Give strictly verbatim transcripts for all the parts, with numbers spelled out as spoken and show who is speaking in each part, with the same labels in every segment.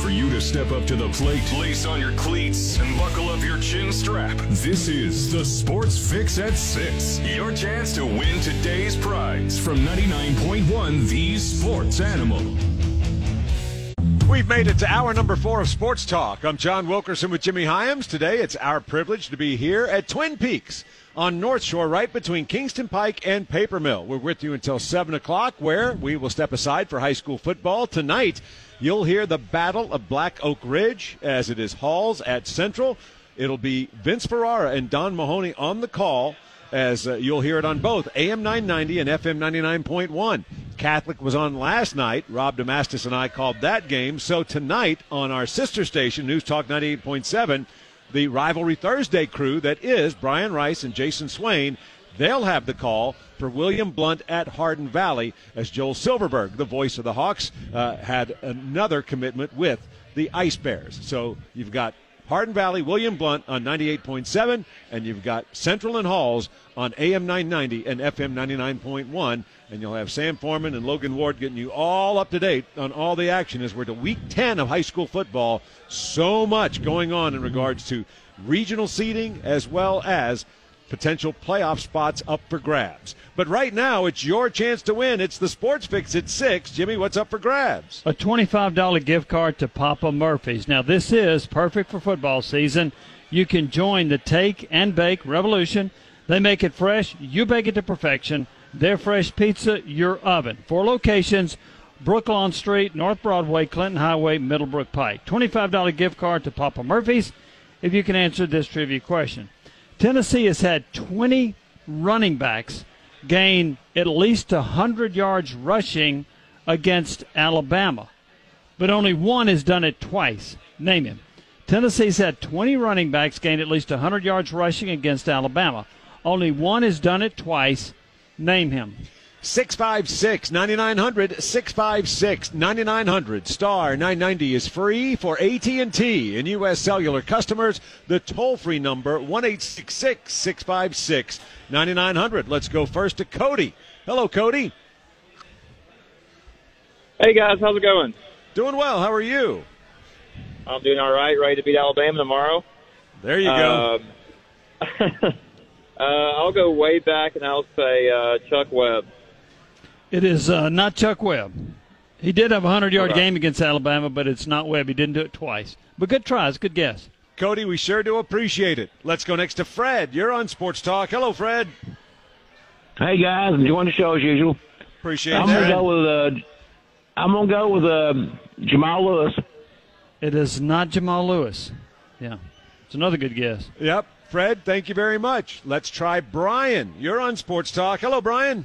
Speaker 1: for you to step up to the plate, lace on your cleats, and buckle up your chin strap. This is the Sports Fix at six. Your chance to win today's prize from ninety-nine point one The Sports Animal.
Speaker 2: We've made it to hour number four of Sports Talk. I'm John Wilkerson with Jimmy Hyams. Today it's our privilege to be here at Twin Peaks on North Shore, right between Kingston Pike and Paper Mill. We're with you until seven o'clock, where we will step aside for high school football. Tonight, you'll hear the Battle of Black Oak Ridge as it is Halls at Central. It'll be Vince Ferrara and Don Mahoney on the call, as uh, you'll hear it on both A M nine ninety and F M ninety-nine point one. Catholic was on last night. Rob Damastis and I called that game. So tonight on our sister station, News Talk ninety-eight point seven, the Rivalry Thursday crew that is Brian Rice and Jason Swain, they'll have the call for William Blunt at Hardin Valley, as Joel Silverberg, the voice of the Hawks, uh, had another commitment with the Ice Bears. So you've got Hardin Valley, William Blunt on ninety-eight point seven, and you've got Central and Halls on A M nine ninety and F M ninety-nine point one. And you'll have Sam Foreman and Logan Ward getting you all up to date on all the action as we're to week ten of high school football. So much going on in regards to regional seeding as well as potential playoff spots up for grabs. But right now, it's your chance to win. It's the Sports Fix at six. Jimmy, what's up for grabs?
Speaker 3: A twenty-five dollars gift card to Papa Murphy's. Now, this is perfect for football season. You can join the Take and Bake Revolution. They make it fresh. You bake it to perfection. Their fresh pizza, your oven. Four locations: Brooklawn Street, North Broadway, Clinton Highway, Middlebrook Pike. twenty-five dollars gift card to Papa Murphy's if you can answer this trivia question. Tennessee has had twenty running backs gain at least one hundred yards rushing against Alabama, but only one has done it twice. Name him. Tennessee's had twenty running backs gain at least one hundred yards rushing against Alabama. Only one has done it twice. Name him.
Speaker 2: six five six, nine nine hundred, six five six, nine nine hundred. Star nine ninety is free for A T and T and U S Cellular customers. The toll-free number, one eight six six, six five six, nine nine hundred. Let's go first to Cody. Hello, Cody.
Speaker 4: Hey, guys. How's it going?
Speaker 2: Doing well. How are you?
Speaker 4: I'm doing all right. Ready to beat Alabama tomorrow.
Speaker 2: There you go.
Speaker 4: Um, uh, I'll go way back, and I'll say uh, Chuck Webb.
Speaker 3: It is uh, not Chuck Webb. He did have a hundred-yard
Speaker 4: Okay.
Speaker 3: game against Alabama, but it's not Webb. He didn't do it twice. But good tries. Good guess.
Speaker 2: Cody, we sure do appreciate it. Let's go next to Fred. You're on Sports Talk. Hello, Fred.
Speaker 5: Hey guys, enjoying the show as usual.
Speaker 2: Appreciate
Speaker 5: I'm
Speaker 2: that.
Speaker 5: gonna go with uh, I'm gonna go with uh, Jamal Lewis.
Speaker 3: It is not Jamal Lewis. Yeah, it's another good guess.
Speaker 2: Yep. Fred, thank you very much. Let's try Brian. You're on Sports Talk. Hello, Brian.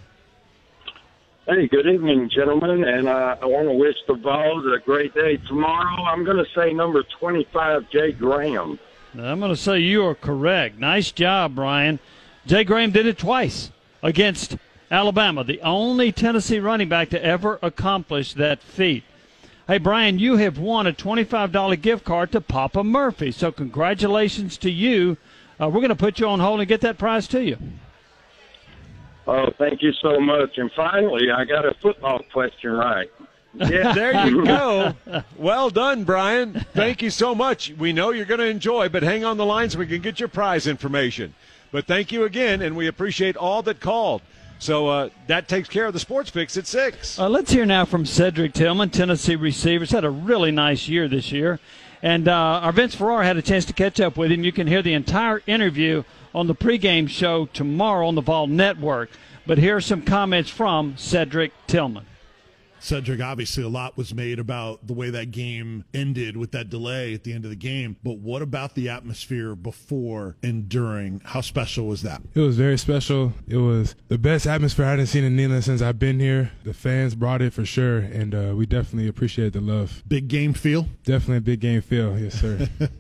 Speaker 6: Hey, good evening, gentlemen, and uh, I want to wish the Vols a great day tomorrow. I'm going to say number twenty-five, Jay Graham.
Speaker 3: Now, I'm going to say you are correct. Nice job, Brian. Jay Graham did it twice against Alabama, the only Tennessee running back to ever accomplish that feat. Hey, Brian, you have won a twenty-five dollars gift card to Papa Murphy, so congratulations to you. Uh, we're going to put you on hold and get that prize to you.
Speaker 6: Oh, thank you so much. And finally, I got a football question right.
Speaker 2: Yeah, there you go. Well done, Brian. Thank you so much. We know you're going to enjoy, but hang on the line so we can get your prize information. But thank you again, and we appreciate all that called. So uh, that takes care of the Sports Fix at six.
Speaker 3: Uh, let's hear now from Cedric Tillman, Tennessee receivers. Had a really nice year this year. And uh, our Vince Ferrara had a chance to catch up with him. You can hear the entire interview on the pregame show tomorrow on the Vol Network. But here are some comments from Cedric Tillman.
Speaker 7: Cedric, obviously a lot was made about the way that game ended with that delay at the end of the game. But what about the atmosphere before and during? How special was that?
Speaker 8: It was very special. It was the best atmosphere I hadn't seen in Neyland since I've been here. The fans brought it for sure, and uh, we definitely appreciate the love.
Speaker 7: Big game feel?
Speaker 8: Definitely a big game feel, yes, sir.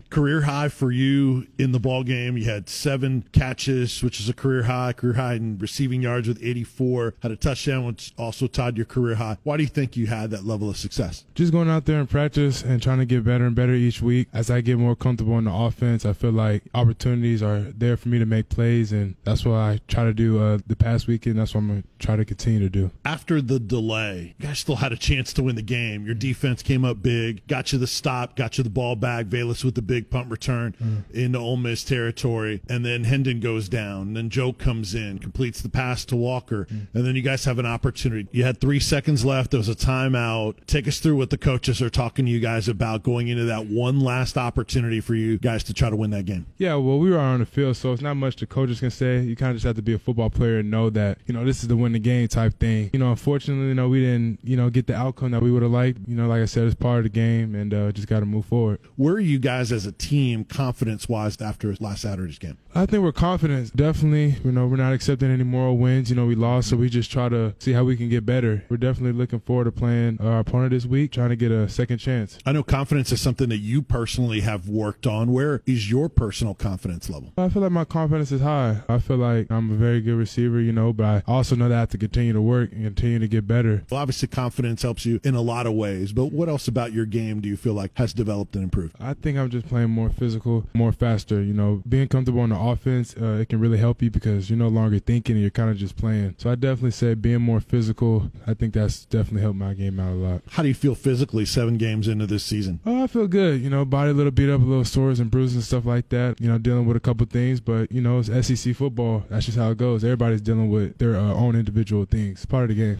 Speaker 7: career high for you in the ball game. You had seven catches, which is a career high, career high in receiving yards with eighty-four, had a touchdown, which also tied your career high. Why do you think you had that level of success?
Speaker 8: Just going out there and practice and trying to get better and better each week. As I get more comfortable in the offense, I feel like opportunities are there for me to make plays, and that's what I try to do uh, the past weekend. That's what I'm going to try to continue to do.
Speaker 7: After the delay, you guys still had a chance to win the game. Your defense came up big, got you the stop, got you the ball back. Velus with the big punt return mm. into Ole Miss territory, and then Hendon goes down. And then Joe comes in, completes the pass to Walker, mm. and then you guys have an opportunity. You had three seconds left. There was a timeout. Take us through what the coaches are talking to you guys about going into that one last opportunity for you guys to try to win that game.
Speaker 8: Yeah, well, we were on the field, so it's not much the coaches can say. You kind of just have to be a football player and know that, you know, this is the win the game type thing. You know, unfortunately, you know, we didn't, you know, get the outcome that we would have liked. You know, like I said, it's part of the game, and uh, just got to move forward.
Speaker 7: Where are you guys as a team confidence-wise after last Saturday's game?
Speaker 8: I think we're confident. Definitely, you know, we're not accepting any moral wins. You know, we lost, so we just try to see how we can get better. We're definitely looking forward to playing our opponent this week, trying to get a second chance.
Speaker 7: I know confidence is something that you personally have worked on. Where is your personal confidence level?
Speaker 8: I feel like my confidence is high. I feel like I'm a very good receiver, you know, but I also know that I have to continue to work and continue to get better.
Speaker 7: Well, obviously, confidence helps you in a lot of ways, but what else about your game do you feel like has developed and improved?
Speaker 8: I think I'm just playing more physical, more faster. You know, being comfortable on the offense, uh, it can really help you because you're no longer thinking and you're kind of just playing. So I definitely say being more physical, I think that's definitely helped my game out a lot.
Speaker 7: How do you feel physically seven games into this season?
Speaker 8: Oh, I feel good. You know, body a little beat up, a little sores and bruises and stuff like that. You know, dealing with a couple things, but, you know, it's S E C football. That's just how it goes. Everybody's dealing with their uh, own individual things. It's part of the game.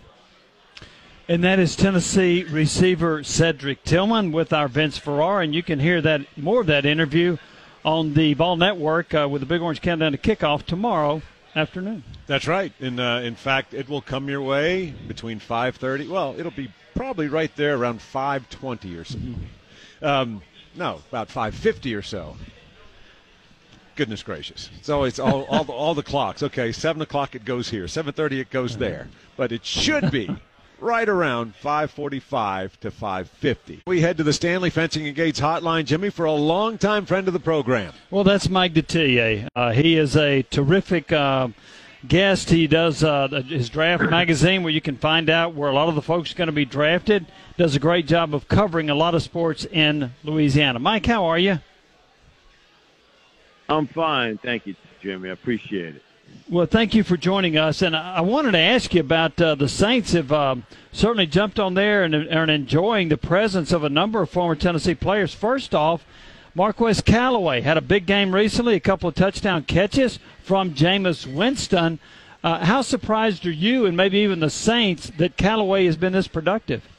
Speaker 3: And that is Tennessee receiver Cedric Tillman with our Vince Ferrara, and you can hear that more of that interview on the Ball Network uh, with the Big Orange Countdown to Kickoff tomorrow afternoon.
Speaker 2: That's right. And uh, in fact, it will come your way between five thirty. Well, it'll be probably right there around five twenty or so. Mm-hmm. Um, no, about five fifty or so. Goodness gracious. It's always all, all, the, all the clocks. Okay, seven o'clock it goes here. seven thirty it goes there. But it should be right around five forty-five to five fifty. We head to the Stanley Fencing and Gates hotline, Jimmy, for a longtime friend of the program.
Speaker 3: Well, that's Mike Detillier. Uh, he is a terrific uh, guest. He does uh, his draft magazine where you can find out where a lot of the folks are going to be drafted. Does a great job of covering a lot of sports in Louisiana. Mike, how are you?
Speaker 5: I'm fine. Thank you, Jimmy. I appreciate it.
Speaker 3: Well, thank you for joining us. And I wanted to ask you about uh, the Saints have uh, certainly jumped on there and are enjoying the presence of a number of former Tennessee players. First off, Marquez Callaway had a big game recently, a couple of touchdown catches from Jameis Winston. Uh, how surprised are you and maybe even the Saints that Callaway has been this productive?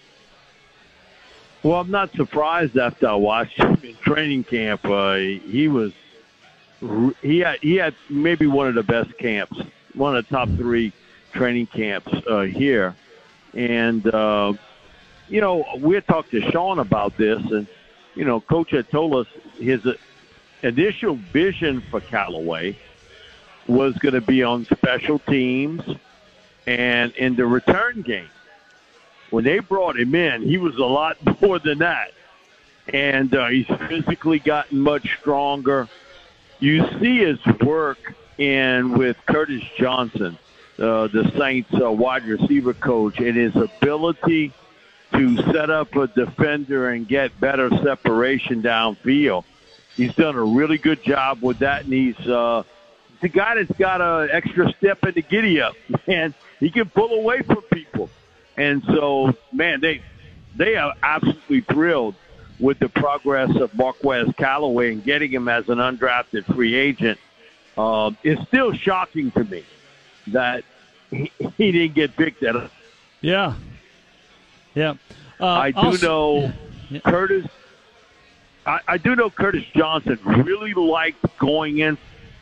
Speaker 5: Well, I'm not surprised after I watched him in training camp. Uh, he was he had he had maybe one of the best camps, one of the top three training camps uh, here. And uh, you know, we had talked to Sean about this, and you know, Coach had told us his initial vision for Callaway was going to be on special teams and in the return game. When they brought him in, he was a lot more than that. And uh, he's physically gotten much stronger. You see his work in with Curtis Johnson, uh, the Saints uh, wide receiver coach, and his ability to set up a defender and get better separation downfield. He's done a really good job with that, and he's uh, the guy that's got an extra step in the giddy-up. Man, he can pull away from people. And so, man, they they are absolutely thrilled with the progress of Marquez Callaway and getting him as an undrafted free agent. Uh, it's still shocking to me that he, he didn't get picked at.
Speaker 3: Yeah. Yeah. Uh,
Speaker 5: I do
Speaker 3: also,
Speaker 5: know
Speaker 3: yeah.
Speaker 5: Curtis. I, I do know Curtis Johnson really liked going in.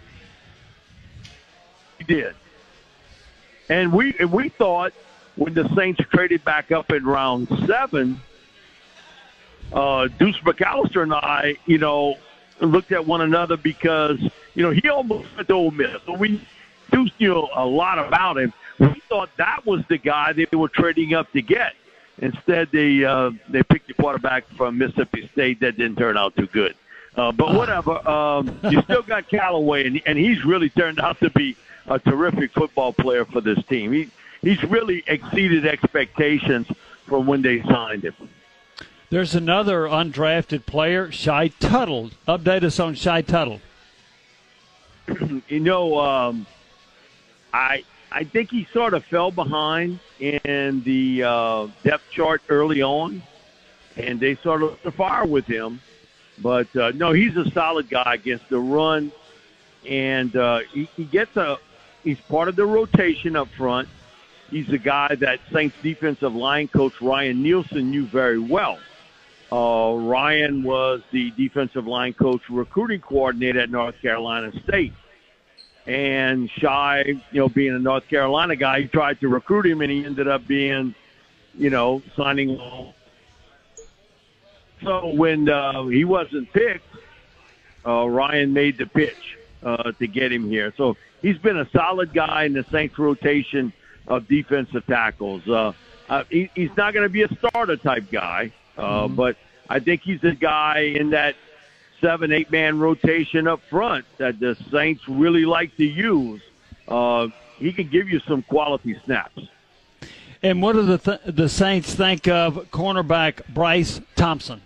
Speaker 5: He did, and we and we thought when the Saints traded back up in round seven, uh, Deuce McAllister and I, you know, looked at one another because you know he almost went to Ole Miss, so we do know a lot about him. We thought that was the guy they were trading up to get. Instead, they uh, they picked a quarterback from Mississippi State that didn't turn out too good. Uh, but whatever. Um, you still got Callaway, and, and he's really turned out to be a terrific football player for this team. He he's really exceeded expectations from when they signed him.
Speaker 3: There's another undrafted player, Shy Tuttle. Update us on Shy Tuttle.
Speaker 5: You know, um, I I think he sort of fell behind in the uh, depth chart early on, and they sort of lit the fire with him. But, uh, no, he's a solid guy against the run, and uh, he, he gets a – he's part of the rotation up front. He's a guy that Saints defensive line coach Ryan Nielsen knew very well. Uh, Ryan was the defensive line coach recruiting coordinator at North Carolina State. And Shy, you know, being a North Carolina guy, he tried to recruit him, and he ended up being, you know, signing on. So when uh, he wasn't picked, uh, Ryan made the pitch uh, to get him here. So he's been a solid guy in the Saints rotation of defensive tackles. Uh, uh, he, he's not going to be a starter-type guy, uh, mm-hmm. but I think he's a guy in that seven, eight-man rotation up front that the Saints really like to use. Uh, he can give you some quality snaps.
Speaker 3: And what do the th- the Saints think of cornerback Bryce Thompson?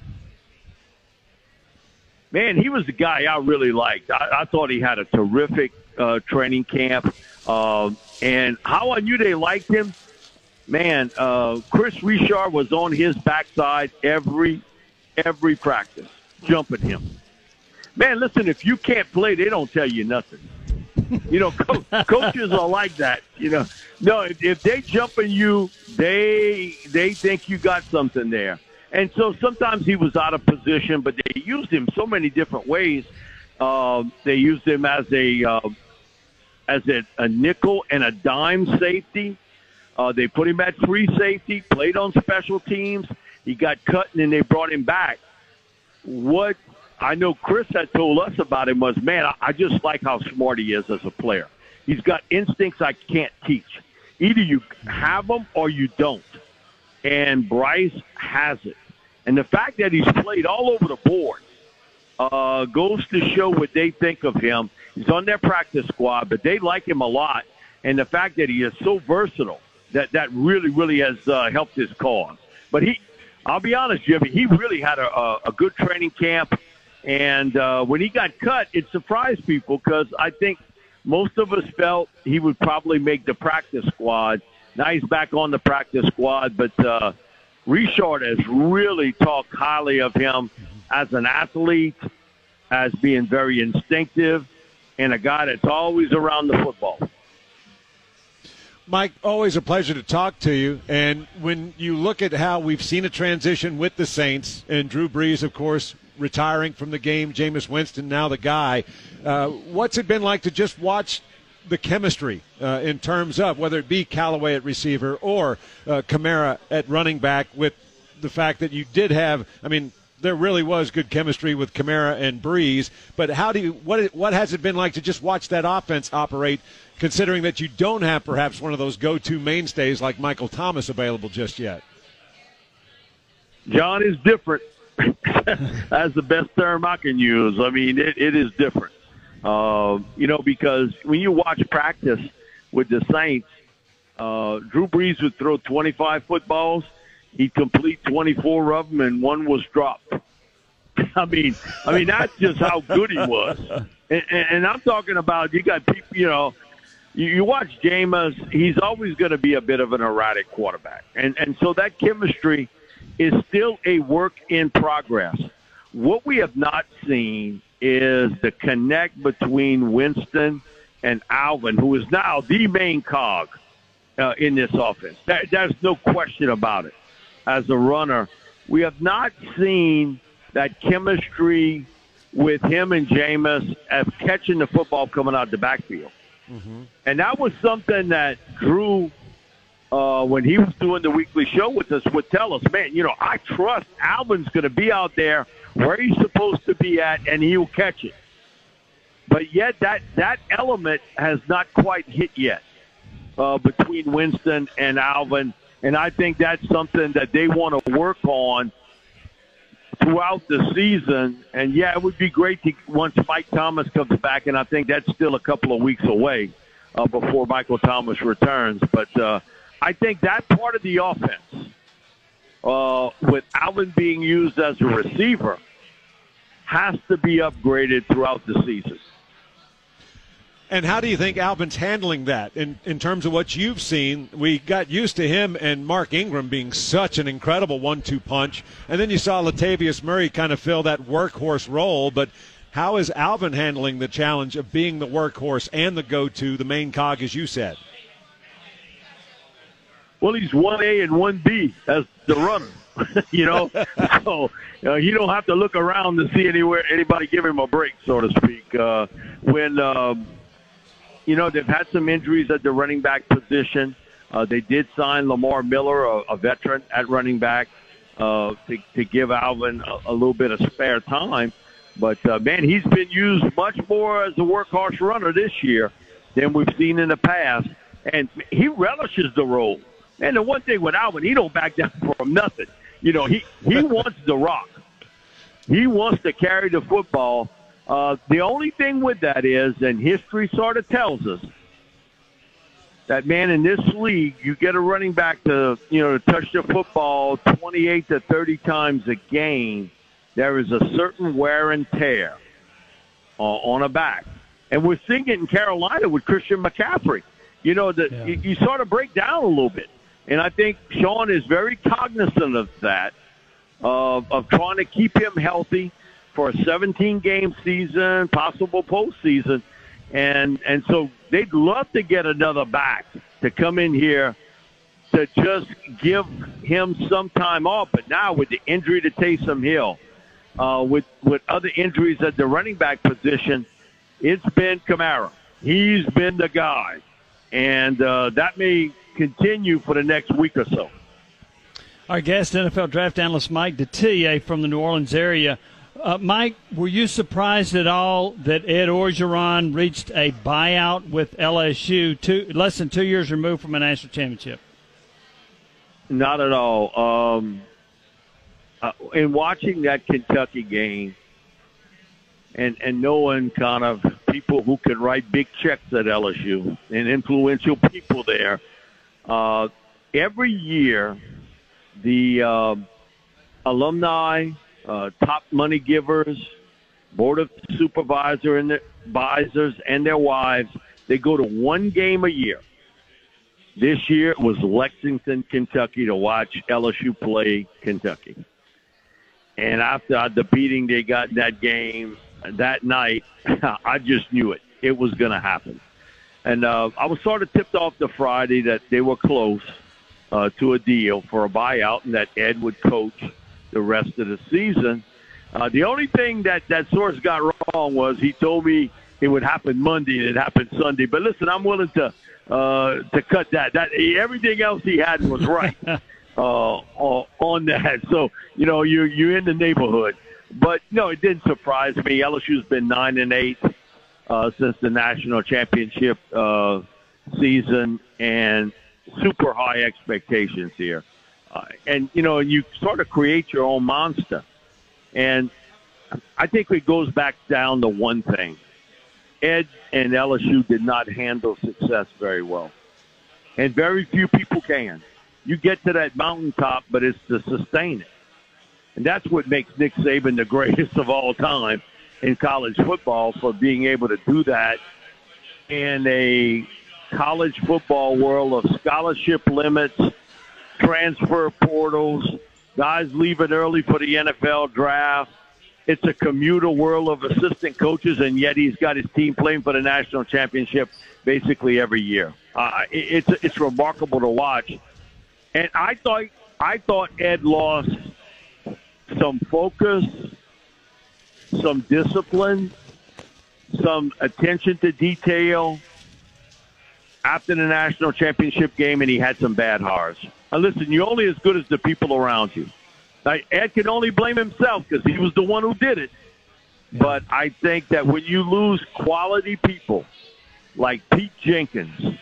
Speaker 5: Man, he was the guy I really liked. I, I thought he had a terrific uh, training camp. Uh, and how I knew they liked him, man, uh, Chris Richard was on his backside every every practice, jumping him. Man, listen, if you can't play, they don't tell you nothing. You know, co- coaches are like that. You know, no, if, if they jumping you, they they think you got something there. And so sometimes he was out of position, but they used him so many different ways. Uh, they used him as a uh, as a, a nickel and a dime safety. Uh, they put him at free safety, played on special teams. He got cut, and then they brought him back. What I know Chris had told us about him was, man, I, I just like how smart he is as a player. He's got instincts I can't teach. Either you have them or you don't. And Bryce has it. And the fact that he's played all over the board uh, goes to show what they think of him. He's on their practice squad, but they like him a lot. And the fact that he is so versatile, that, that really, really has uh, helped his cause. But he, I'll be honest, Jimmy, he really had a, a, a good training camp. And uh, when he got cut, it surprised people because I think most of us felt he would probably make the practice squad. Now he's back on the practice squad, but uh, Richard has really talked highly of him as an athlete, as being very instinctive, and a guy that's always around the football.
Speaker 2: Mike, always a pleasure to talk to you. And when you look at how we've seen a transition with the Saints, and Drew Brees, of course, retiring from the game, Jameis Winston, now the guy, uh, what's it been like to just watch the chemistry uh, in terms of whether it be Callaway at receiver or uh, Kamara at running back, with the fact that you did have, I mean, there really was good chemistry with Kamara and Brees, but how do you, what, what has it been like to just watch that offense operate, considering that you don't have perhaps one of those go-to mainstays like Michael Thomas available just yet?
Speaker 5: John, is different. That's the best term I can use. I mean, it, it is different. Uh, you know, because when you watch practice with the Saints, uh, Drew Brees would throw twenty-five footballs. He'd complete twenty-four of them, and one was dropped. I mean, I mean that's just how good he was. And, and, and I'm talking about, you got people, you know, you, you watch Jameis, he's always going to be a bit of an erratic quarterback. And, and so that chemistry is still a work in progress. What we have not seen is the connect between Winston and Alvin, who is now the main cog uh, in this offense. That, there's no question about it. As a runner, we have not seen that chemistry with him and Jameis of catching the football coming out the backfield. Mm-hmm. And that was something that Drew, uh, when he was doing the weekly show with us, would tell us, man, you know, I trust Alvin's going to be out there where he's supposed to be at, and he'll catch it. But yet that, that element has not quite hit yet uh, between Winston and Alvin, and I think that's something that they want to work on throughout the season. And, yeah, it would be great to, once Mike Thomas comes back, and I think that's still a couple of weeks away uh, before Michael Thomas returns. But uh, I think that part of the offense, uh, with Alvin being used as a receiver, has to be upgraded throughout the season.
Speaker 2: And how do you think Alvin's handling that in, in terms of what you've seen? We got used to him and Mark Ingram being such an incredible one two punch, and then you saw Latavius Murray kind of fill that workhorse role. But how is Alvin handling the challenge of being the workhorse and the go-to, the main cog, as you said?
Speaker 5: Well, he's one A and one B as the runner, you know. So uh, you don't have to look around to see anywhere anybody give him a break, so to speak. Uh, when um, You know, they've had some injuries at the running back position. Uh, they did sign Lamar Miller, a, a veteran at running back, uh, to, to give Alvin a, a little bit of spare time. But, uh, man, he's been used much more as a workhorse runner this year than we've seen in the past. And he relishes the role. And the one thing with Alvin, he don't back down from nothing. You know, he, he wants the rock. He wants to carry the football. Uh, the only thing with that is, and history sort of tells us, that, man, in this league, you get a running back to, you know, to touch the football twenty-eight to thirty times a game, there is a certain wear and tear uh, on a back. And we're seeing it in Carolina with Christian McCaffrey. You know, the, yeah. you, you sort of break down a little bit. And I think Sean is very cognizant of that, uh, of trying to keep him healthy for a seventeen-game season, possible postseason. And and so they'd love to get another back to come in here to just give him some time off. But now with the injury to Taysom Hill, uh, with, with other injuries at the running back position, it's been Kamara. He's been the guy. And uh, that may continue for the next week or so.
Speaker 3: Our guest, N F L draft analyst Mike Detillier from the New Orleans area. Uh, Mike, were you surprised at all that Ed Orgeron reached a buyout with L S U two, less than two years removed from a national championship?
Speaker 5: Not at all. Um, uh, in watching that Kentucky game and, and knowing kind of people who can write big checks at L S U and influential people there, uh, every year the uh, alumni – Uh, top money givers, board of supervisor and their advisors and their wives, they go to one game a year. This year it was Lexington, Kentucky, to watch L S U play Kentucky. And after the beating they got in that game that night, I just knew it. It was going to happen. And uh, I was sort of tipped off the Friday that they were close uh, to a deal for a buyout and that Ed would coach the rest of the season. Uh, the only thing that that source got wrong was he told me it would happen Monday and it happened Sunday. But listen, I'm willing to uh, to cut that. That everything else he had was right uh, on that. So you know you you're in the neighborhood. But no, it didn't surprise me. L S U's been nine and eight uh, since the national championship uh, season, and super high expectations here. Uh, and, you know, you sort of create your own monster. And I think it goes back down to one thing. Ed and L S U did not handle success very well. And very few people can. You get to that mountaintop, but it's to sustain it. And that's what makes Nick Saban the greatest of all time in college football, for being able to do that in a college football world of scholarship limits, transfer portals, guys leaving early for the N F L draft. It's a commuter world of assistant coaches, and yet he's got his team playing for the national championship basically every year. Uh, it, it's it's remarkable to watch. And I thought I thought Ed lost some focus, some discipline, some attention to detail after the national championship game, and he had some bad hires. Now, listen, you're only as good as the people around you. Now, Ed can only blame himself because he was the one who did it. But I think that when you lose quality people like Pete Jenkins,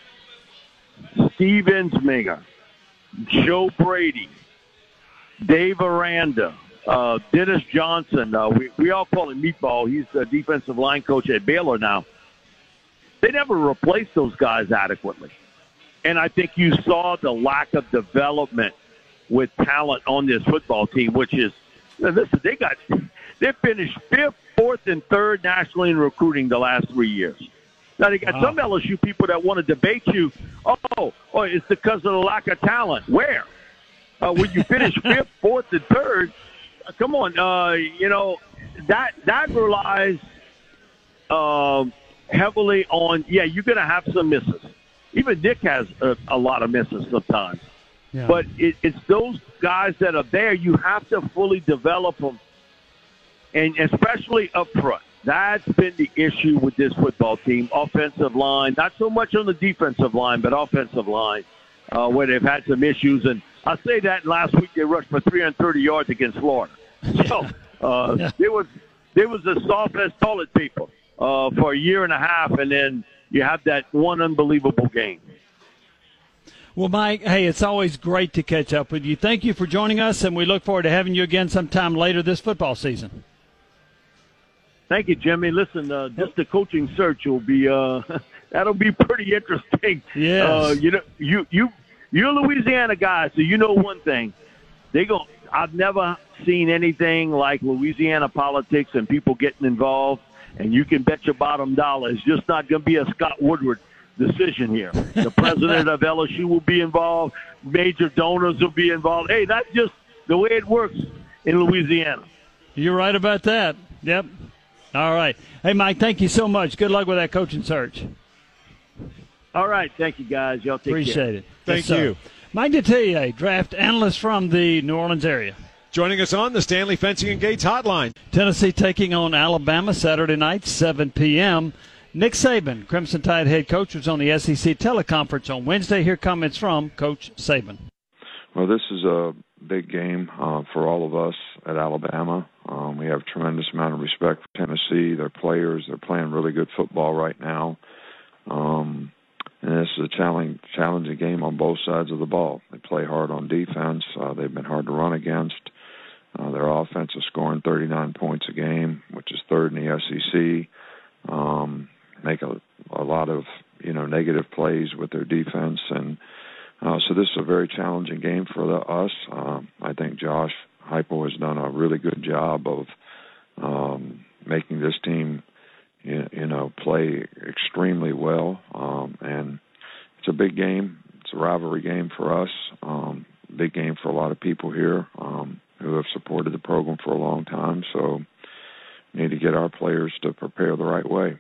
Speaker 5: Steve Ensminger, Joe Brady, Dave Aranda, Uh, Dennis Johnson, uh, we, we all call him Meatball. He's the defensive line coach at Baylor now. They never replaced those guys adequately. And I think you saw the lack of development with talent on this football team, which is, listen, they got, they finished fifth, fourth, and third nationally in recruiting the last three years. Now, they got wow. some L S U people that want to debate you, oh, oh, it's because of the lack of talent. Where? Uh, when you finish fifth, fourth, and third, come on, uh, you know, that that relies uh, heavily on, yeah, you're going to have some misses. Even Nick has a, a lot of misses sometimes. Yeah. But it, it's those guys that are there, you have to fully develop them, and especially up front. That's been the issue with this football team, offensive line, not so much on the defensive line, but offensive line, uh, where they've had some issues. And I say that last week they rushed for three hundred thirty yards against Florida. So uh, yeah. there was there was a soft as toilet paper uh, for a year and a half, and then you have that one unbelievable game.
Speaker 3: Well, Mike, hey, it's always great to catch up with you. Thank you for joining us, and we look forward to having you again sometime later this football season.
Speaker 5: Thank you, Jimmy. Listen, uh, just the coaching search will be uh, that'll be pretty interesting.
Speaker 3: Yes.
Speaker 5: Uh, you know, you you you're a Louisiana guy, so you know one thing. They go. I've never seen anything like Louisiana politics and people getting involved. And you can bet your bottom dollar it's just not going to be a Scott Woodward decision here. The president of L S U will be involved. Major donors will be involved. Hey, that's just the way it works in Louisiana.
Speaker 3: You're right about that. Yep. All right. Hey, Mike, thank you so much. Good luck with that coaching search.
Speaker 5: All right. Thank you, guys. Y'all take
Speaker 3: Appreciate
Speaker 5: care.
Speaker 3: it.
Speaker 2: Thank
Speaker 3: yes,
Speaker 2: you.
Speaker 3: Mike Detillier, draft analyst from the New Orleans area.
Speaker 2: Joining us on the Stanley Fencing and Gates hotline.
Speaker 3: Tennessee taking on Alabama Saturday night, seven p.m. Nick Saban, Crimson Tide head coach, was on the S E C teleconference on Wednesday. Here comments from Coach Saban.
Speaker 9: Well, this is a big game uh, for all of us at Alabama. Um, we have a tremendous amount of respect for Tennessee, their players. They're playing really good football right now. Um, and this is a challenge, challenging game on both sides of the ball. They play hard on defense. Uh, they've been hard to run against. Uh, their offense is scoring thirty-nine points a game, which is third in the S E C. Um, make a, a lot of, you know, negative plays with their defense. And uh, so this is a very challenging game for the, us. Um, I think Josh Heupel has done a really good job of um, making this team, you, you know, play extremely well. Um, and it's a big game. It's a rivalry game for us. Um, big game for a lot of people here. Um, who have supported the program for a long time, so we need to get our players to prepare the right way.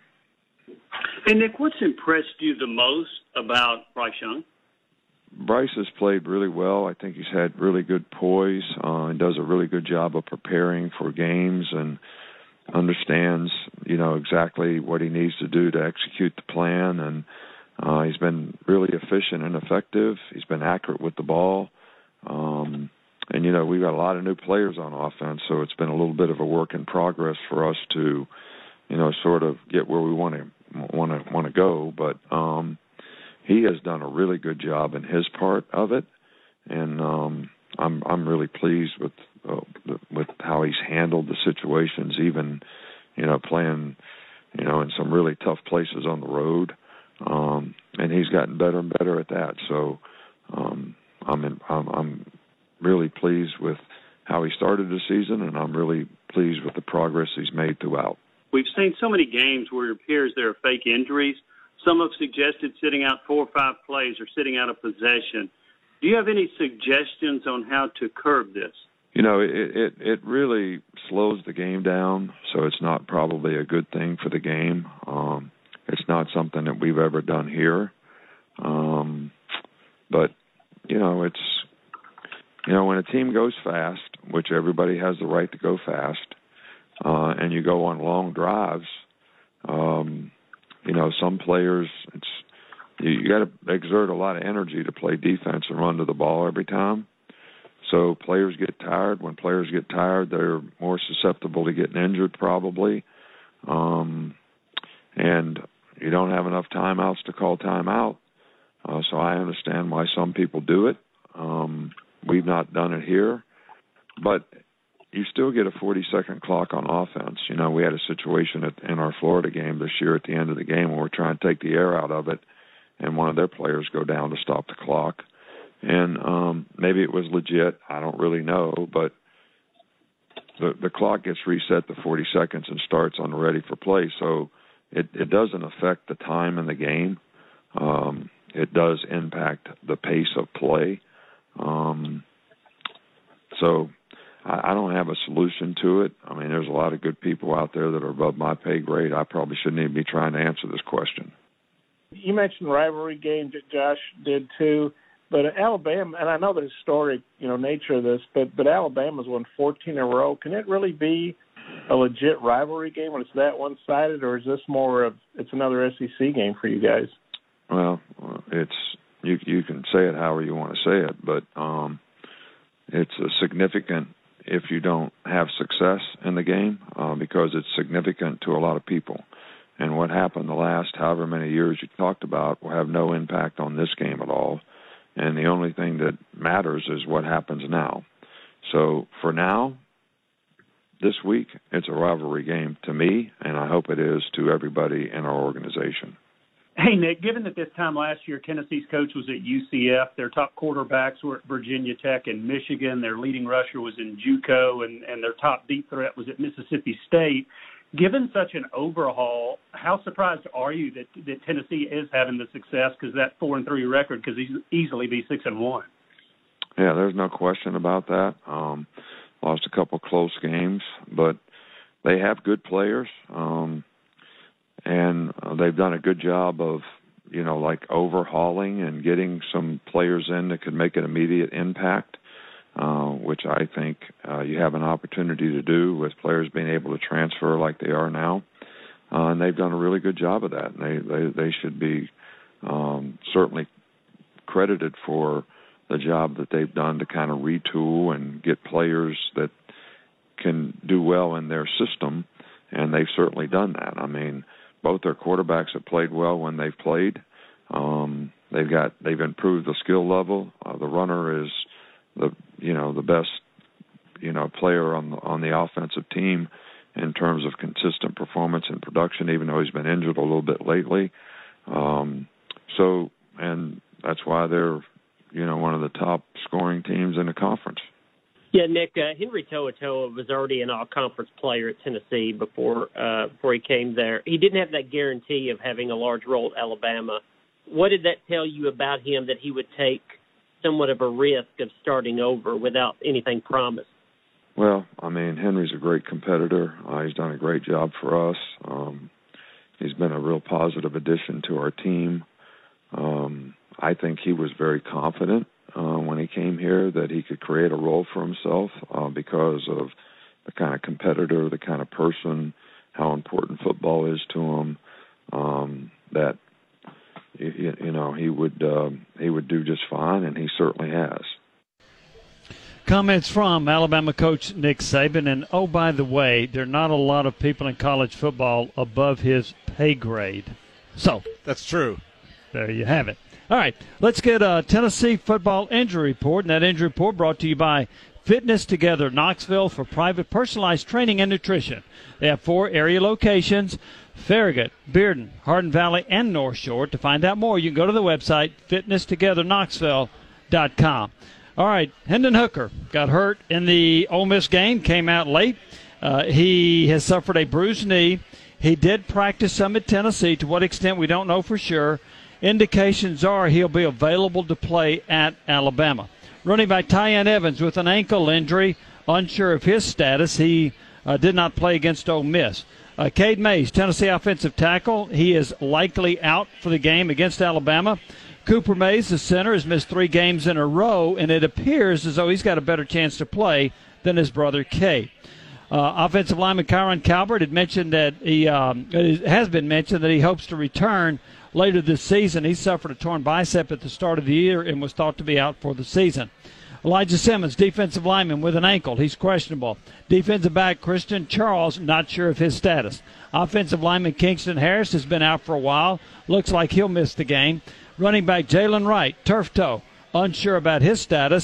Speaker 10: Hey, Nick, what's impressed you the most about Bryce Young?
Speaker 9: Bryce has played really well. I think he's had really good poise uh, and does a really good job of preparing for games and understands, you know, exactly what he needs to do to execute the plan. And uh, he's been really efficient and effective. He's been accurate with the ball. Um, And, you know, we've got a lot of new players on offense, so it's been a little bit of a work in progress for us to, you know, sort of get where we want to want to want to go. But um, he has done a really good job in his part of it, and um, I'm I'm really pleased with uh, with how he's handled the situations, even, you know, playing, you know, in some really tough places on the road, um, and he's gotten better and better at that. So um, I'm in, I'm. I'm really pleased with how he started the season, and I'm really pleased with the progress he's made throughout.
Speaker 10: We've seen so many games where it appears there are fake injuries. Some have suggested sitting out four or five plays or sitting out a possession. Do you have any suggestions on how to curb this?
Speaker 9: You know, it, it, it really slows the game down, so it's not probably a good thing for the game. Um, it's not something that we've ever done here. Um, but, you know, it's, You know, when a team goes fast, which everybody has the right to go fast, uh, and you go on long drives, um, you know, some players, it's you, you got to exert a lot of energy to play defense and run to the ball every time. So players get tired. When players get tired, they're more susceptible to getting injured probably. Um, and you don't have enough timeouts to call timeout. Uh, so I understand why some people do it. Um We've not done it here, but you still get a forty-second clock on offense. You know, we had a situation at, in our Florida game this year at the end of the game where we're trying to take the air out of it, and one of their players go down to stop the clock. And um, maybe it was legit. I don't really know, but the the clock gets reset to forty seconds and starts on ready for play. So it, it doesn't affect the time in the game. Um, it does impact the pace of play. Um, so I, I don't have a solution to it. I mean, there's a lot of good people out there that are above my pay grade. I probably shouldn't even be trying to answer this question.
Speaker 11: You mentioned rivalry games that Josh did too, but Alabama, and I know the historic, you know, nature of this, but but Alabama's won fourteen in a row. Can it really be a legit rivalry game when it's that one-sided, or is this more of it's another S E C game for you guys?
Speaker 9: Well, it's you. You can say it however you want to say it, but um, it's a significant if you don't have success in the game uh, because it's significant to a lot of people. And what happened the last however many years you talked about will have no impact on this game at all. And the only thing that matters is what happens now. So for now, this week, it's a rivalry game to me, and I hope it is to everybody in our organization.
Speaker 10: Hey, Nick, given that this time last year Tennessee's coach was at U C F, their top quarterbacks were at Virginia Tech and Michigan, their leading rusher was in JUCO, and, and their top deep threat was at Mississippi State, given such an overhaul, how surprised are you that, that Tennessee is having the success? Because that four and three record could easily be six and one.
Speaker 9: Yeah, there's no question about that. Um, lost a couple close games, but they have good players, um, and uh, they've done a good job of, you know, like overhauling and getting some players in that could make an immediate impact. Uh, which I think uh, you have an opportunity to do with players being able to transfer like they are now. Uh, and they've done a really good job of that. And they, they, they should be um, certainly credited for the job that they've done to kind of retool and get players that can do well in their system. And they've certainly done that. I mean, both their quarterbacks have played well when they've played. Um, they've got they've improved the skill level. Uh, the runner is the you know the best you know player on the on the offensive team in terms of consistent performance and production, even though he's been injured a little bit lately. Um, so and that's why they're you know one of the top scoring teams in the conference.
Speaker 12: Yeah, Nick, uh, Henry To'oTo'o was already an all-conference player at Tennessee before uh, before he came there. He didn't have that guarantee of having a large role at Alabama. What did that tell you about him that he would take somewhat of a risk of starting over without anything promised?
Speaker 9: Well, I mean, Henry's a great competitor. Uh, he's done a great job for us. Um, he's been a real positive addition to our team. Um, I think he was very confident uh, when he came here that he could create a role for himself uh, because of the kind of competitor, the kind of person, how important football is to him, um, that You, you know, he would uh, he would do just fine, and he certainly has.
Speaker 3: Comments from Alabama coach Nick Saban. And, oh, by the way, there are not a lot of people in college football above his pay grade. So
Speaker 2: that's true.
Speaker 3: There you have it. All right, let's get a Tennessee football injury report. And that injury report brought to you by Fitness Together Knoxville for private personalized training and nutrition. They have four area locations: Farragut, Bearden, Hardin Valley, and North Shore. To find out more, you can go to the website, fitness together knoxville dot com. All right, Hendon Hooker got hurt in the Ole Miss game, came out late. Uh, he has suffered a bruised knee. He did practice some at Tennessee. To what extent, we don't know for sure. Indications are he'll be available to play at Alabama. Running back Tyan Evans with an ankle injury, unsure of his status. He uh, did not play against Ole Miss. Uh, Cade Mays, Tennessee offensive tackle, he is likely out for the game against Alabama. Cooper Mays, the center, has missed three games in a row, and it appears as though he's got a better chance to play than his brother Cade. Uh, offensive lineman Kyron Calvert had mentioned that he um, it has been mentioned that he hopes to return later this season. He suffered a torn bicep at the start of the year and was thought to be out for the season. Elijah Simmons, defensive lineman with an ankle. He's questionable. Defensive back Christian Charles, not sure of his status. Offensive lineman Kingston Harris has been out for a while. Looks like he'll miss the game. Running back Jalen Wright, turf toe, unsure about his status.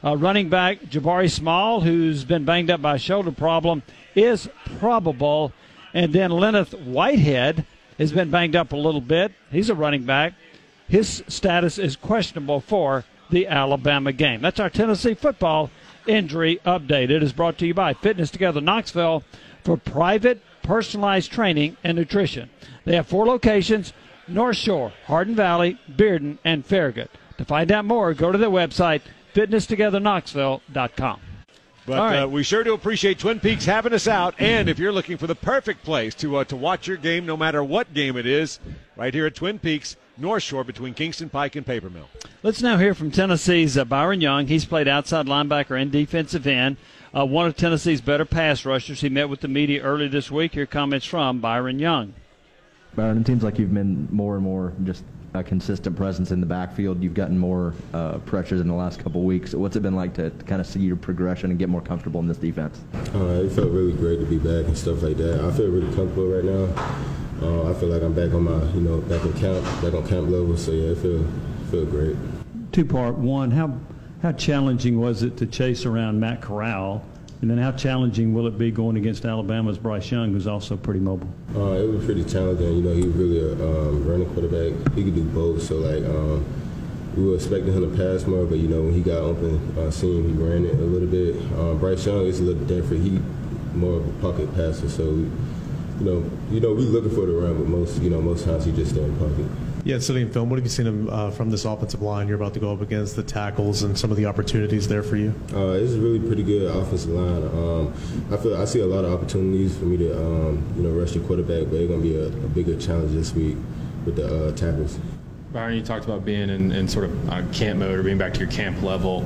Speaker 3: Uh, running back Jabari Small, who's been banged up by a shoulder problem, is probable. And then Lenneth Whitehead has been banged up a little bit. He's a running back. His status is questionable for the Alabama game. That's our Tennessee football injury update. It is brought to you by Fitness Together Knoxville for private, personalized training and nutrition. They have four locations: North Shore, Hardin Valley, Bearden, and Farragut. To find out more, go to their website, fitness together knoxville dot com.
Speaker 2: But
Speaker 3: right.
Speaker 2: uh, we sure do appreciate Twin Peaks having us out. And if you're looking for the perfect place to uh, to watch your game, no matter what game it is, right here at Twin Peaks, North Shore, between Kingston Pike and Paper Mill.
Speaker 3: Let's now hear from Tennessee's uh, Byron Young. He's played outside linebacker and defensive end, uh, one of Tennessee's better pass rushers. He met with the media early this week. Here comments from Byron Young.
Speaker 13: Byron, it seems like you've been more and more just a consistent presence in the backfield. You've gotten more uh, pressures in the last couple of weeks. What's it been like to, to kind of see your progression and get more comfortable in this defense?
Speaker 14: Uh, it felt really great to be back and stuff like that. I feel really comfortable right now. Uh, I feel like I'm back on my, you know, back in camp, back on camp level. So yeah, it feel feel great.
Speaker 15: Two part. One, how how challenging was it to chase around Matt Corral? And then how challenging will it be going against Alabama's Bryce Young, who's also pretty mobile?
Speaker 14: Uh, it was pretty challenging. You know, he was really a um, running quarterback. He could do both. So, like, um, we were expecting him to pass more, but, you know, when he got open uh, seam, he ran it a little bit. Uh, Bryce Young is a little different. He more of a pocket passer. So, you know, you know, we're looking for the run, but most, you know, most times he just stay in pocket.
Speaker 16: Yeah, sitting in film, what have you seen him uh, from this offensive line? You're about to go up against the tackles and some of the opportunities there for you.
Speaker 14: Uh, it's a really pretty good offensive line. Um, I feel I see a lot of opportunities for me to, um, you know, rush the quarterback, but it's going to be a, a bigger challenge this week with the uh, tackles.
Speaker 17: Byron, you talked about being in, in sort of uh, camp mode or being back to your camp level.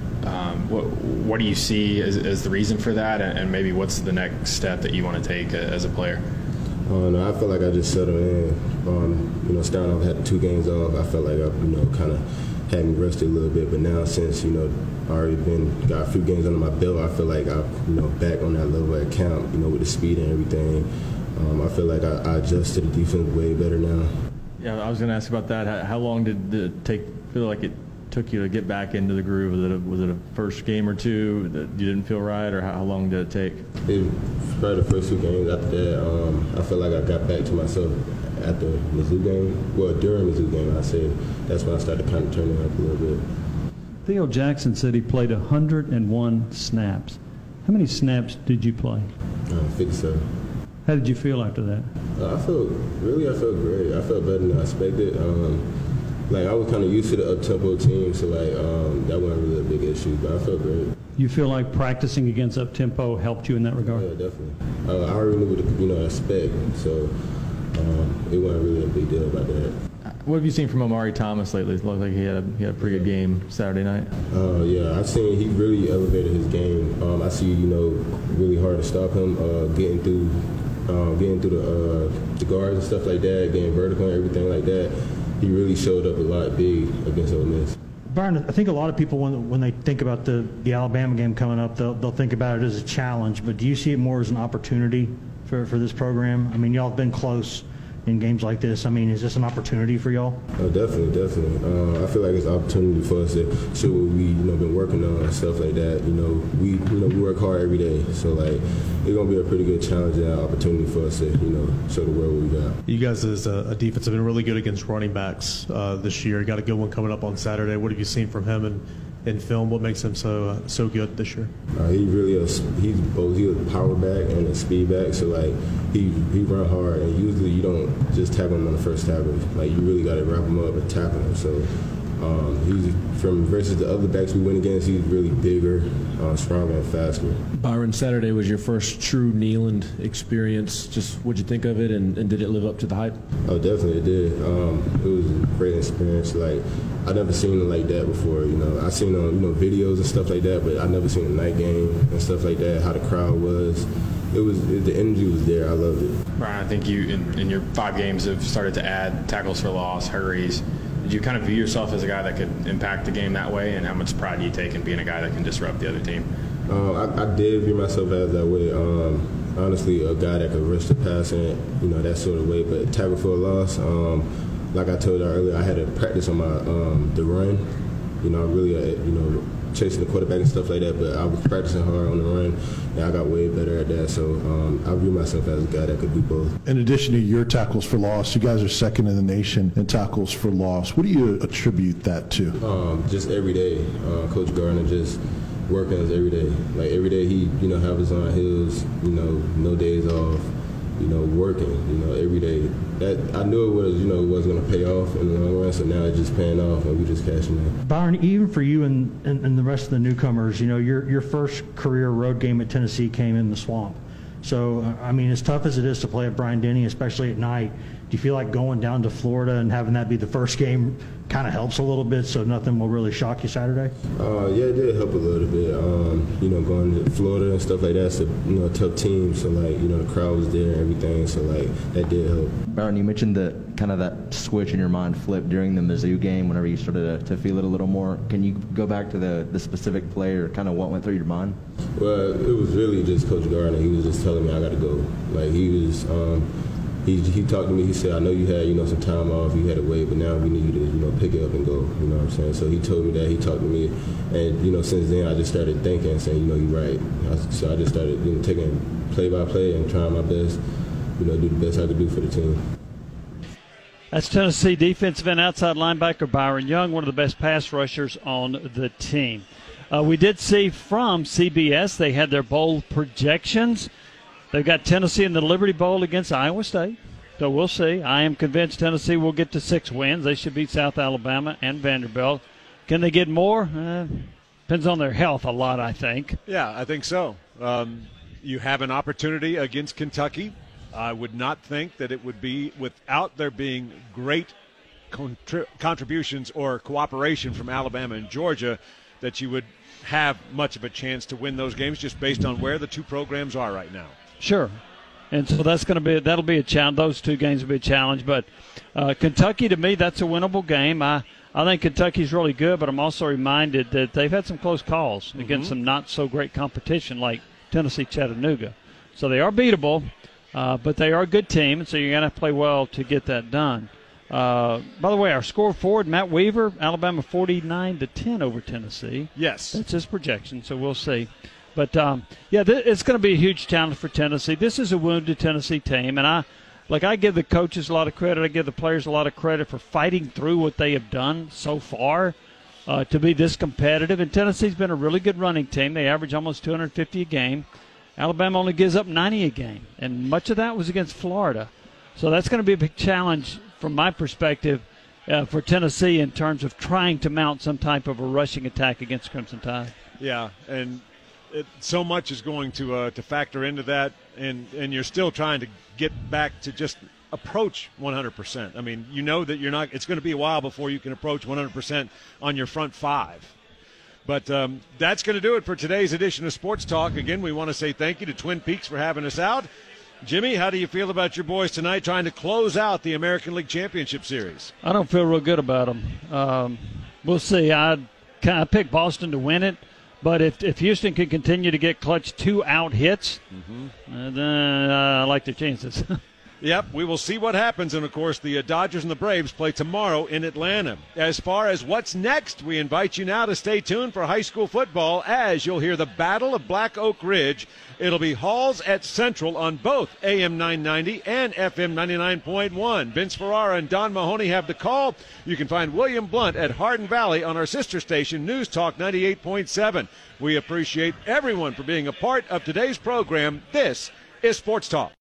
Speaker 17: Um, what, what do you see as, as the reason for that, and, and maybe what's the next step that you want to take as a player?
Speaker 14: Uh, no, I feel like I just settled in. Um, you know, starting off, had two games off. I felt like I, you know, kind of had me rested a little bit. But now, since you know, I already been got a few games under my belt, I feel like I'm, you know, back on that level at camp. You know, with the speed and everything. Um, I feel like I, I adjusted the defense way better now.
Speaker 17: Yeah, I was going to ask about that. How, how long did it take? Feel like it took you to get back into the groove? Was it a, was it a first game or two that you didn't feel right, or how, how long did it take?
Speaker 14: It, probably the first two games. After that, um, I feel like I got back to myself after Mizzou game. Well, during Mizzou game, I said that's when I started kind of turning up a little bit.
Speaker 15: Theo Jackson said he played one hundred one snaps. How many snaps did you play?
Speaker 14: Uh, fifty-seven.
Speaker 15: How did you feel after that?
Speaker 14: Uh, I felt really, I felt great. I felt better than I expected. Um, Like, I was kind of used to the up-tempo team, so, like, um, that wasn't really a big issue, but I felt great.
Speaker 15: You feel like practicing against up-tempo helped you in that regard?
Speaker 14: Yeah, definitely. Uh, I already knew what to, you know, expect, so um, it wasn't really a big deal about that.
Speaker 17: What have you seen from Omari Thomas lately? It looked like he had a, he had a pretty good game Saturday night.
Speaker 14: Uh, yeah, I've seen he really elevated his game. Um, I see, you know, really hard to stop him, uh, getting through uh, getting through the, uh, the guards and stuff like that, getting vertical and everything like that. He really showed up a lot big against Ole Miss.
Speaker 15: Byron, I think a lot of people, when when they think about the, the Alabama game coming up, they'll, they'll think about it as a challenge. But do you see it more as an opportunity for, for this program? I mean, y'all have been close in games like this. I mean, is this an opportunity for y'all?
Speaker 14: Oh, definitely, definitely. Uh, I feel like it's an opportunity for us to show what we, you know, been working on and stuff like that. You know, we, you know, we work hard every day. So, like, it's gonna be a pretty good challenge and opportunity for us to, you know, show the world what we got.
Speaker 16: You guys, as a, a defense, have been really good against running backs uh, this year. You got a good one coming up on Saturday. What have you seen from him in, in film? What makes him so uh, so good this year?
Speaker 14: Uh, he really is. He's both. He's a power back and a speed back. So like he he run hard, and usually you don't just tackle him on the first tackle. Like you really got to wrap him up and tackle him. So. Um, he's from versus the other backs we went against. He's really bigger, uh, stronger, and faster.
Speaker 18: Byron, Saturday was your first true Neyland experience. Just what'd you think of it, and, and did it live up to the hype?
Speaker 14: Oh, definitely it did. Um, it was a great experience. Like I never seen it like that before. You know, I seen on you know videos and stuff like that, but I never seen a night game and stuff like that. How the crowd was. It was it, the energy was there. I loved it.
Speaker 17: Brian, I think you in, in your five games have started to add tackles for loss, hurries. Did you kind of view yourself as a guy that could impact the game that way, and how much pride do you take in being a guy that can disrupt the other team?
Speaker 14: Um, I, I did view myself as that way. Um, honestly, a guy that could rush the passer, you know, that sort of way. But tackle for a loss, um, like I told you earlier, I had to practice on my um, the run. You know, I'm really, a, you know, chasing the quarterback and stuff like that. But I was practicing hard on the run, and I got way better at that. So um, I view myself as a guy that could do both.
Speaker 7: In addition to your tackles for loss, you guys are second in the nation in tackles for loss. What do you attribute that to?
Speaker 14: Um, just every day, uh, Coach Gardner just working us every day. Like every day, he you know have us on heels. You know, no days off. You know, working. You know, every day. That I knew it was you know it wasn't going to pay off in the long run. So now it's just paying off, and we just cashing in.
Speaker 15: Byron, even for you and, and, and the rest of the newcomers, you know, your your first career road game at Tennessee came in the Swamp. So, I mean, as tough as it is to play at Bryant-Denny, especially at night, do you feel like going down to Florida and having that be the first game kind of helps a little bit so nothing will really shock you Saturday?
Speaker 14: Uh, yeah, it did help a little bit. Um, you know, going to Florida and stuff like that, it's a you know, a tough team. So, like, you know, the crowd was there and everything. So, like, that did help.
Speaker 13: Byron, you mentioned the kind of that switch in your mind flipped during the Mizzou game whenever you started to, to feel it a little more. Can you go back to the, the specific play or kind of what went through your mind?
Speaker 14: Well, it was really just Coach Gardner. He was just telling me I got to go. Like, he was um, – He, he talked to me. He said, I know you had, you know, some time off. You had to wait, but now we need you to, you know, pick it up and go. You know what I'm saying? So he told me that. He talked to me. And, you know, since then I just started thinking and saying, you know, you're right. I, so I just started, you know, taking play-by-play and trying my best, you know, do the best I could do for the team.
Speaker 3: That's Tennessee defensive end outside linebacker Byron Young, one of the best pass rushers on the team. Uh, we did see from C B S they had their bowl projections. They've got Tennessee in the Liberty Bowl against Iowa State, so we'll see. I am convinced Tennessee will get to six wins. They should beat South Alabama and Vanderbilt. Can they get more? Uh, depends on their health a lot, I think.
Speaker 2: Yeah, I think so. Um, you have an opportunity against Kentucky. I would not think that it would be without there being great contri- contributions or cooperation from Alabama and Georgia that you would have much of a chance to win those games just based on where the two programs are right now.
Speaker 3: Sure, and so that's going to be that'll be a challenge. Those two games will be a challenge. But uh, Kentucky, to me, that's a winnable game. I I think Kentucky's really good, but I'm also reminded that they've had some close calls mm-hmm. against some not so great competition like Tennessee, Chattanooga. So they are beatable, uh, but they are a good team, and so you're going to play well to get that done. Uh, by the way, our score forward, Matt Weaver, Alabama forty-nine to ten over Tennessee.
Speaker 2: Yes,
Speaker 3: that's his projection. So we'll see. But, um, yeah, th- it's going to be a huge challenge for Tennessee. This is a wounded Tennessee team, and I like I give the coaches a lot of credit. I give the players a lot of credit for fighting through what they have done so far uh, to be this competitive. And Tennessee's been a really good running team. They average almost two hundred fifty a game. Alabama only gives up ninety a game, and much of that was against Florida. So that's going to be a big challenge from my perspective uh, for Tennessee in terms of trying to mount some type of a rushing attack against Crimson Tide.
Speaker 2: Yeah, and – It, so much is going to uh, to factor into that, and, and you're still trying to get back to just approach one hundred percent. I mean, you know that you're not. It's going to be a while before you can approach one hundred percent on your front five. But um, that's going to do it for today's edition of Sports Talk. Again, we want to say thank you to Twin Peaks for having us out. Jimmy, how do you feel about your boys tonight trying to close out the American League Championship Series?
Speaker 3: I don't feel real good about them. Um, we'll see. I kind of picked Boston to win it. But if, if Houston can continue to get clutch two-out hits, mm-hmm. uh, then uh, I like their chances.
Speaker 2: Yep, we will see what happens. And, of course, the uh, Dodgers and the Braves play tomorrow in Atlanta. As far as what's next, we invite you now to stay tuned for high school football as you'll hear the Battle of Black Oak Ridge. It'll be Halls at Central on both A M nine ninety and F M ninety-nine point one. Vince Ferrara and Don Mahoney have the call. You can find William Blunt at Hardin Valley on our sister station, News Talk ninety-eight point seven. We appreciate everyone for being a part of today's program. This is Sports Talk.